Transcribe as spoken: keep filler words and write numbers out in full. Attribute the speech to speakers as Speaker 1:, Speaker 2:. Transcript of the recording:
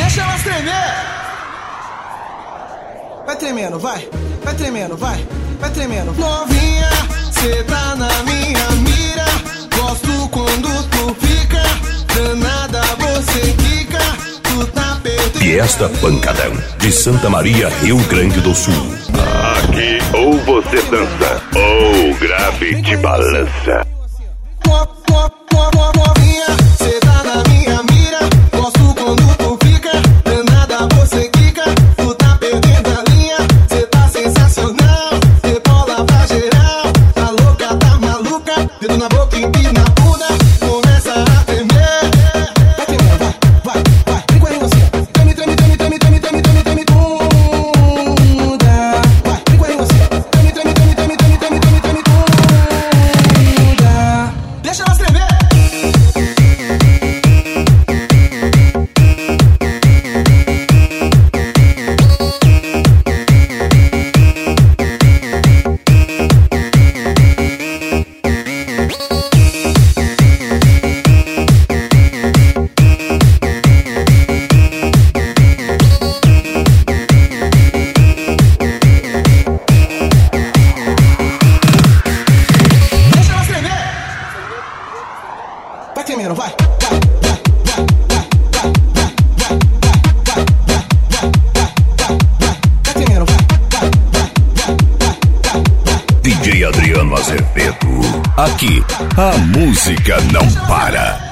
Speaker 1: Deixa elas tremer. Vai tremendo, vai. Vai tremendo, vai. Vai tremendo. Novinha, cê tá na minha mira. Gosto quando tu fica. Danada, você quica. Tu tá perdendo.
Speaker 2: E esta pancadão de Santa Maria, Rio Grande do Sul.
Speaker 3: Aqui ou você dança ou grave te balança.
Speaker 1: Novinha, cê tá na minha mira. Gosto quando tu fica. Danada, você quica. Tu tá perdendo a linha. Cê tá sensacional. Rebola pra geral. Tá louca, tá maluca. Dedo na boca e na bunda. Começa a tremer. Vai tremendo, vai, vai, vai. Vem com a você. Treme, treme, treme, treme, treme, treme, treme, treme, bunda. Vai, vem com a você. Treme, treme, treme, treme, treme, treme, treme, treme, bunda. Deixa elas tremer. Vai tremendo, vai, vai, vai, vai, vai, vai, vai, vai, vai, vai, vai, vai, vai tremendo, vai, vai, vai, vai, vai, vai.
Speaker 2: D J Adriano Azevedo. Aqui, a música não para.